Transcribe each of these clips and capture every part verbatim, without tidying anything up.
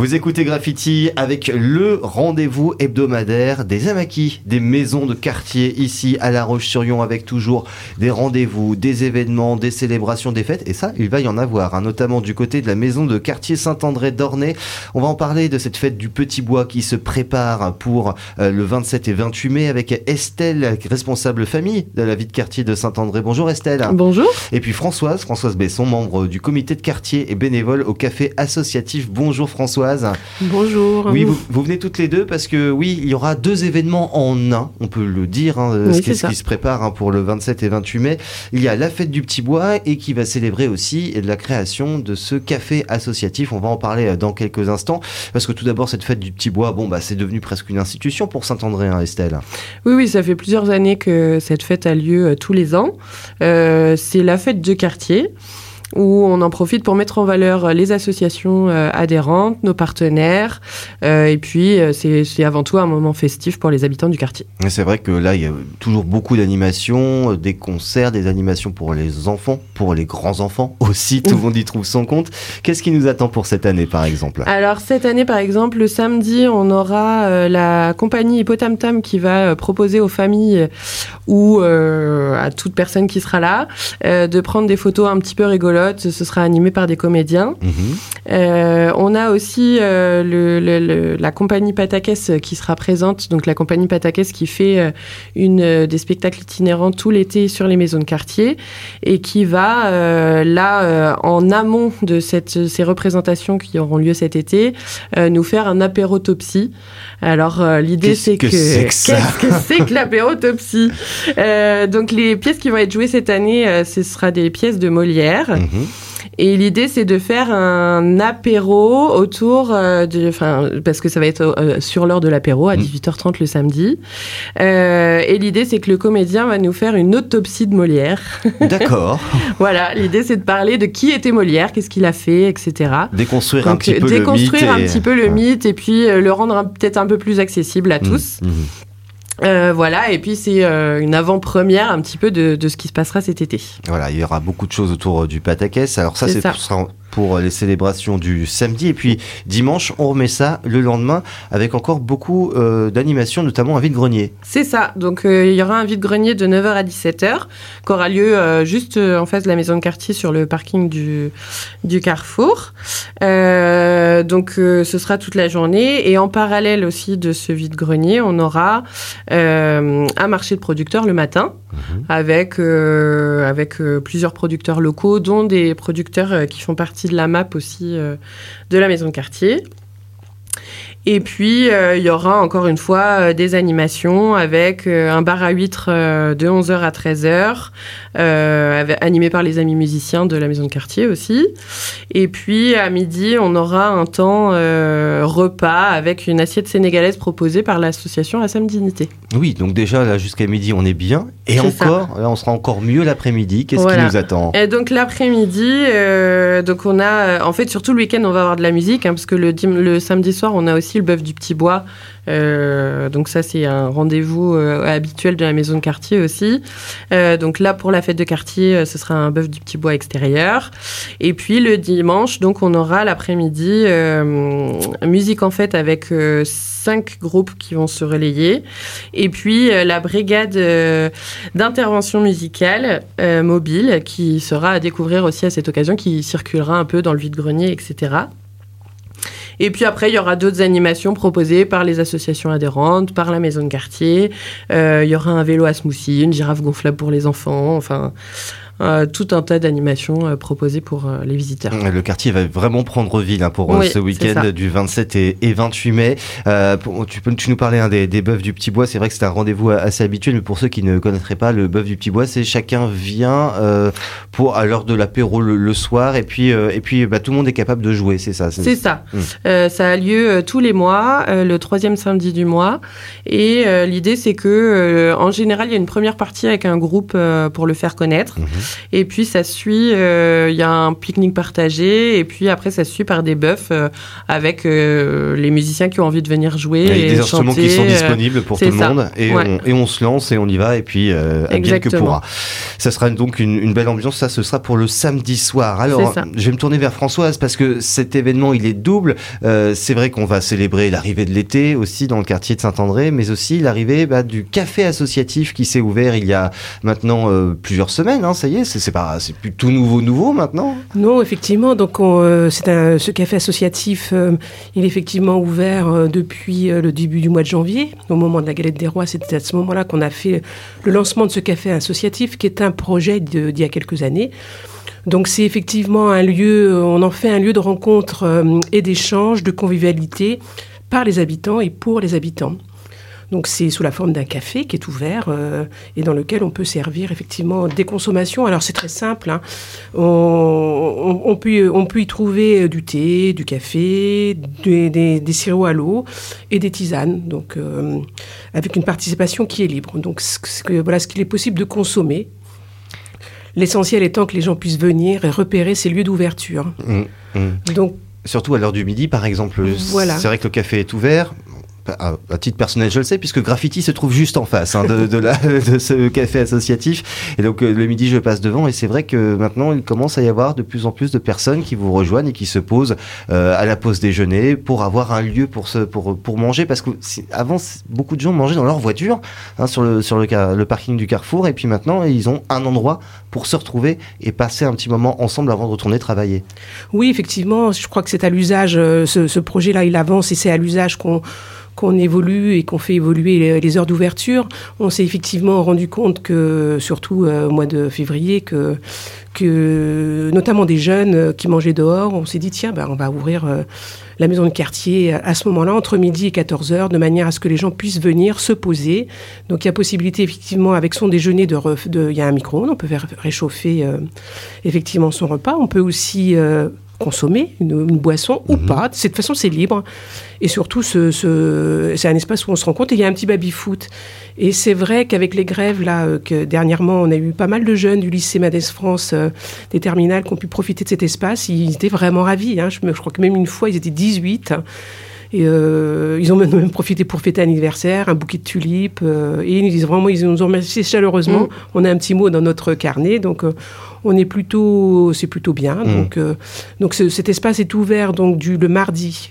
Vous écoutez Graffiti avec le rendez-vous hebdomadaire des Amaquis, des maisons de quartier ici à La Roche-sur-Yon, avec toujours des rendez-vous, des événements, des célébrations, des fêtes. Et ça, il va y en avoir, hein, notamment du côté de la maison de quartier Saint-André d'Ornay. On va en parler de cette fête du Petit Bois qui se prépare pour euh, le vingt-sept et vingt-huit mai avec Estelle, responsable famille de la vie de quartier de Saint-André. Bonjour Estelle. Bonjour. Et puis Françoise, Françoise Besson, membre du comité de quartier et bénévole au café associatif. Bonjour Françoise. Bonjour. Oui, vous, vous venez toutes les deux parce que oui, il y aura deux événements en un, on peut le dire, hein, oui, ce, qui, ce qui se prépare hein, pour le vingt-sept et vingt-huit mai. Il y a la fête du Petit Bois et qui va célébrer aussi la création de ce café associatif. On va en parler dans quelques instants parce que tout d'abord, cette fête du Petit Bois, bon, bah, c'est devenu presque une institution pour Saint-André, hein, Estelle. Oui, oui, ça fait plusieurs années que cette fête a lieu euh, tous les ans. Euh, c'est la fête de quartier, où on en profite pour mettre en valeur les associations euh, adhérentes, nos partenaires, euh, et puis euh, c'est, c'est avant tout un moment festif pour les habitants du quartier. Et c'est vrai que là, il y a toujours beaucoup d'animations, des concerts, des animations pour les enfants, pour les grands-enfants aussi, tout le monde y trouve son compte. Qu'est-ce qui nous attend pour cette année, par exemple ? Alors, cette année, par exemple, le samedi, on aura euh, la compagnie Hippotam-Tam qui va euh, proposer aux familles ou euh, à toute personne qui sera là euh, de prendre des photos un petit peu rigolotes. Ce sera animé par des comédiens. Mmh. Euh, on a aussi euh, le, le, le, la compagnie Patakès qui sera présente. Donc la compagnie Patakès qui fait euh, une, euh, des spectacles itinérants tout l'été sur les maisons de quartier et qui va, euh, là, euh, en amont de cette, ces représentations qui auront lieu cet été, euh, nous faire un apérotopsie. Alors euh, l'idée qu'est-ce c'est que, que... c'est que ça Qu'est-ce que c'est que l'apérotopsie euh, Donc les pièces qui vont être jouées cette année, euh, ce sera des pièces de Molière. Mmh. Et l'idée, c'est de faire un apéro autour euh, de... Enfin, parce que ça va être euh, sur l'heure de l'apéro, à dix-huit heures trente le samedi. Euh, et l'idée, c'est que le comédien va nous faire une autopsie de Molière. D'accord. Voilà, l'idée, c'est de parler de qui était Molière, qu'est-ce qu'il a fait, et cetera. Déconstruire Donc, un petit peu déconstruire le mythe. un et... petit peu le mythe et puis euh, le rendre un, peut-être un peu plus accessible à tous. Mmh, mmh. Euh, voilà, et puis c'est euh, une avant-première un petit peu de, de ce qui se passera cet été. Voilà, il y aura beaucoup de choses autour du Patakès. Alors ça, c'est, c'est pour, pour les célébrations du samedi. Et puis dimanche, on remet ça le lendemain avec encore beaucoup euh, d'animations, notamment un vide-grenier. C'est ça, donc euh, il y aura un vide-grenier de neuf heures à dix-sept heures qui aura lieu euh, juste euh, en face de la maison de quartier sur le parking du, du Carrefour. Euh, donc euh, ce sera toute la journée. Et en parallèle aussi de ce vide-grenier, on aura... Euh, un marché de producteurs le matin mmh. avec, euh, avec euh, plusieurs producteurs locaux, dont des producteurs euh, qui font partie de la M A P aussi euh, de la maison de quartier. Et puis, euh, il y aura encore une fois euh, des animations avec euh, un bar à huîtres euh, de onze heures à treize heures, euh, avec, animé par les amis musiciens de la maison de quartier aussi. Et puis, à midi, on aura un temps euh, repas avec une assiette sénégalaise proposée par l'association Assam Dignité. Oui, donc déjà, là, jusqu'à midi, on est bien. Et c'est encore, là, on sera encore mieux l'après-midi. Qu'est-ce voilà. qui nous attend ? Et donc, l'après-midi, euh, donc on a... En fait, surtout le week-end, on va avoir de la musique, hein, parce que le, le samedi soir, on a aussi le bœuf du Petit Bois. Euh, donc ça, c'est un rendez-vous euh, habituel de la maison de quartier aussi. Euh, donc là, pour la fête de quartier, euh, ce sera un bœuf du Petit Bois extérieur. Et puis le dimanche, donc on aura l'après-midi euh, musique en fête avec euh, cinq groupes qui vont se relayer. Et puis euh, la brigade euh, d'intervention musicale euh, mobile qui sera à découvrir aussi à cette occasion, qui circulera un peu dans le vide-grenier, et cetera. Et puis après, il y aura d'autres animations proposées par les associations adhérentes, par la maison de quartier. Euh, il y aura un vélo à smoothie, une girafe gonflable pour les enfants, enfin... Euh, tout un tas d'animations euh, proposées pour euh, les visiteurs. Le quartier va vraiment prendre ville hein, pour oui, euh, ce week-end du vingt-sept et, et vingt-huit mai. Euh, pour, tu peux tu nous parler hein, des, des bœufs du Petit Bois. C'est vrai que c'est un rendez-vous assez habituel, mais pour ceux qui ne connaîtraient pas le bœuf du Petit Bois, c'est chacun vient euh, pour à l'heure de l'apéro le, le soir et puis euh, et puis bah, tout le monde est capable de jouer, c'est ça. C'est, c'est ça. Hum. Euh, ça a lieu euh, tous les mois, euh, le troisième samedi du mois, et euh, l'idée c'est que euh, en général il y a une première partie avec un groupe euh, pour le faire connaître. Mmh. Et puis ça suit, il euh, y a un pique-nique partagé, et puis après ça suit par des bœufs euh, avec euh, les musiciens qui ont envie de venir jouer. Avec et des instruments chanter, qui sont disponibles pour tout le ça. monde, et, ouais. on, et on se lance et on y va, et puis euh, à bien que pourra. Ça sera donc une, une belle ambiance, ça ce sera pour le samedi soir. Alors je vais me tourner vers Françoise parce que cet événement il est double. Euh, c'est vrai qu'on va célébrer l'arrivée de l'été aussi dans le quartier de Saint-André, mais aussi l'arrivée bah, du café associatif qui s'est ouvert il y a maintenant euh, plusieurs semaines. Hein, ça y est, c'est, c'est, pas, c'est plus tout nouveau nouveau maintenant. Non, effectivement. Donc on, euh, c'est un, ce café associatif, euh, il est effectivement ouvert euh, depuis euh, le début du mois de janvier, au moment de la Galette des Rois. C'est à ce moment-là qu'on a fait le lancement de ce café associatif, qui est un projet de, d'il y a quelques années. Donc c'est effectivement un lieu, on en fait un lieu de rencontre euh, et d'échange, de convivialité par les habitants et pour les habitants. Donc c'est sous la forme d'un café qui est ouvert euh, et dans lequel on peut servir effectivement des consommations. Alors c'est très simple, hein. on, on, on, peut, on peut y trouver du thé, du café, des, des, des sirops à l'eau et des tisanes, donc euh, avec une participation qui est libre. Donc c'est, voilà ce qu'il est possible de consommer. L'essentiel étant que les gens puissent venir et repérer ces lieux d'ouverture. Mmh, mmh. Donc, surtout à l'heure du midi, par exemple. Voilà. C'est vrai que le café est ouvert. À, à titre personnel, je le sais, puisque Graffiti se trouve juste en face hein, de, de, la, de ce café associatif. Et donc, euh, le midi, je passe devant. Et c'est vrai que maintenant, il commence à y avoir de plus en plus de personnes qui vous rejoignent et qui se posent euh, à la pause déjeuner pour avoir un lieu pour, se, pour, pour manger. Parce qu'avant, beaucoup de gens mangeaient dans leur voiture hein, sur, le, sur le, le parking du Carrefour. Et puis maintenant, ils ont un endroit pour se retrouver et passer un petit moment ensemble avant de retourner travailler. Oui, effectivement. Je crois que c'est à l'usage. Euh, ce, ce projet-là, il avance et c'est à l'usage qu'on qu'on évolue et qu'on fait évoluer les heures d'ouverture. On s'est effectivement rendu compte que, surtout euh, au mois de février, que, que notamment des jeunes qui mangeaient dehors, on s'est dit, tiens, ben, on va ouvrir euh, la maison de quartier à ce moment-là, entre midi et quatorze heures, de manière à ce que les gens puissent venir se poser. Donc il y a possibilité, effectivement, avec son déjeuner, de, ref, de il y a un micro-ondes, on peut faire réchauffer euh, effectivement son repas. On peut aussi euh, consommer une, une boisson mmh. ou pas. De toute façon, c'est libre. Et surtout, ce, ce, c'est un espace où on se rencontre. Et il y a un petit baby-foot. Et c'est vrai qu'avec les grèves, là, euh, que dernièrement, on a eu pas mal de jeunes du lycée Madès France, euh, des terminales, qui ont pu profiter de cet espace. Ils étaient vraiment ravis. Hein. Je, me, je crois que même une fois, ils étaient dix-huit. Hein. Et euh, ils ont même, même profité pour fêter l'anniversaire, un bouquet de tulipes. Euh, et ils nous disent vraiment, ils nous ont remercié chaleureusement. Mmh. On a un petit mot dans notre carnet. Donc, euh, on est plutôt, c'est plutôt bien. Mmh. Donc, euh, donc ce, cet espace est ouvert donc du le mardi,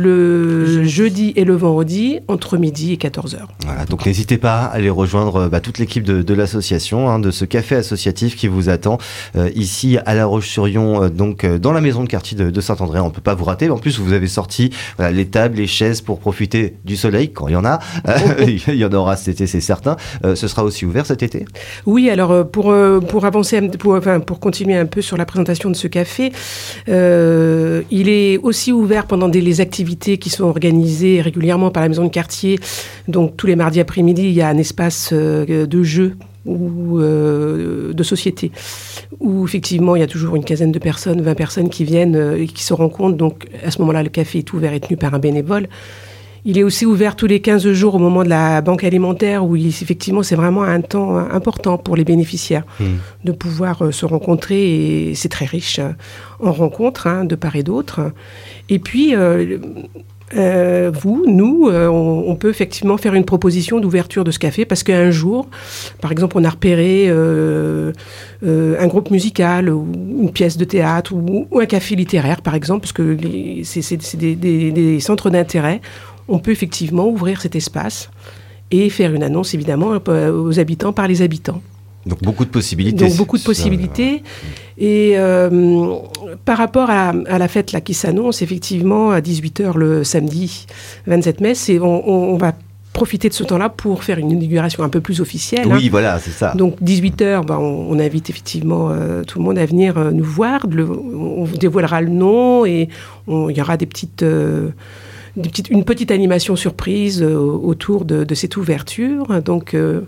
le jeudi et le vendredi entre midi et quatorze heures. Voilà, donc n'hésitez pas à aller rejoindre bah, toute l'équipe de, de l'association, hein, de ce café associatif qui vous attend euh, ici à La Roche-sur-Yon, euh, donc euh, dans la maison de quartier de, de Saint-André. On ne peut pas vous rater. En plus, vous avez sorti voilà, les tables, les chaises pour profiter du soleil quand il y en a. Il y en aura cet été, c'est certain. Euh, ce sera aussi ouvert cet été ? Oui, alors pour pour avancer, pour enfin pour continuer un peu sur la présentation de ce café, euh, il est aussi ouvert pendant des, les activités qui sont organisées régulièrement par la maison de quartier. Donc tous les mardis après-midi, il y a un espace euh, de jeu ou euh, de société où effectivement il y a toujours une quinzaine de personnes, vingt personnes qui viennent euh, et qui se rencontrent. Donc à ce moment-là, le café est ouvert et tenu par un bénévole. Il est aussi ouvert tous les quinze jours au moment de la banque alimentaire où il, effectivement c'est vraiment un temps important pour les bénéficiaires mmh. de pouvoir euh, se rencontrer et c'est très riche euh, en rencontres hein, de part et d'autre. Et puis euh, euh, vous, nous, euh, on, on peut effectivement faire une proposition d'ouverture de ce café parce qu'un jour, par exemple, on a repéré euh, euh, un groupe musical ou une pièce de théâtre ou, ou un café littéraire par exemple parce que les, c'est, c'est, c'est des, des, des centres d'intérêt. On peut effectivement ouvrir cet espace et faire une annonce, évidemment, aux habitants par les habitants. Donc, beaucoup de possibilités. Donc, beaucoup de possibilités. Et euh, par rapport à, à la fête là, qui s'annonce, effectivement, à dix-huit heures le samedi vingt-sept mai, c'est, on, on va profiter de ce temps-là pour faire une inauguration un peu plus officielle. Oui, hein. voilà, c'est ça. Donc, dix-huit heures, ben, on, on invite effectivement euh, tout le monde à venir euh, nous voir. Le, on vous dévoilera le nom et il y aura des petites... Euh, Des petites, une petite animation surprise euh, autour de, de cette ouverture. Donc, euh,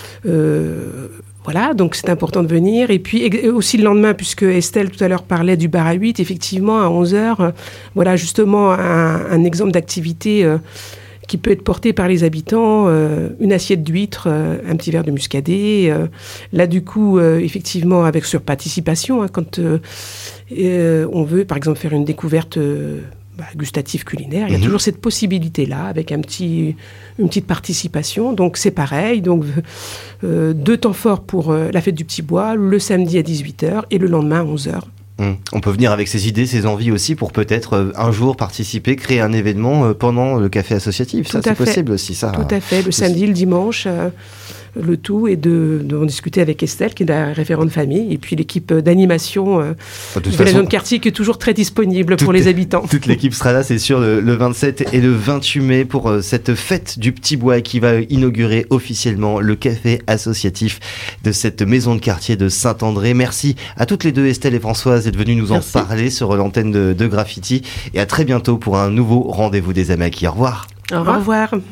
euh, voilà, donc c'est important de venir. Et puis et aussi le lendemain, puisque Estelle tout à l'heure parlait du bar à huit, effectivement, à onze heures, euh, voilà justement un, un exemple d'activité euh, qui peut être porté par les habitants, euh, une assiette d'huîtres, euh, un petit verre de muscadet. Euh, là, du coup, euh, effectivement, avec sur participation, hein, quand euh, euh, on veut, par exemple, faire une découverte euh, bah, gustative culinaire, il y a mmh. toujours cette possibilité-là, avec un petit, une petite participation. Donc, c'est pareil. Donc, euh, deux temps forts pour euh, la fête du Petit Bois, le samedi à dix-huit heures et le lendemain à onze heures. On peut venir avec ses idées, ses envies aussi pour peut-être euh, un jour participer, créer un événement euh, pendant le café associatif. Tout ça, c'est fait. possible aussi. Ça, tout à fait. Le samedi, le dimanche, euh, le tout est de, de en discuter avec Estelle, qui est la référente famille, et puis l'équipe d'animation euh, de, de la zone quartier qui est toujours très disponible pour les habitants. Toute l'équipe sera là, c'est sûr, le, le vingt-sept et le vingt-huit mai pour euh, cette fête du Petit Bois qui va inaugurer officiellement le café associatif de cette maison de quartier de Saint-André. Merci à toutes les deux, Estelle et Françoise, d'être venues nous Merci. en parler sur l'antenne de, de Graffiti. Et à très bientôt pour un nouveau rendez-vous des Amaki. Au revoir. Au revoir. Au revoir.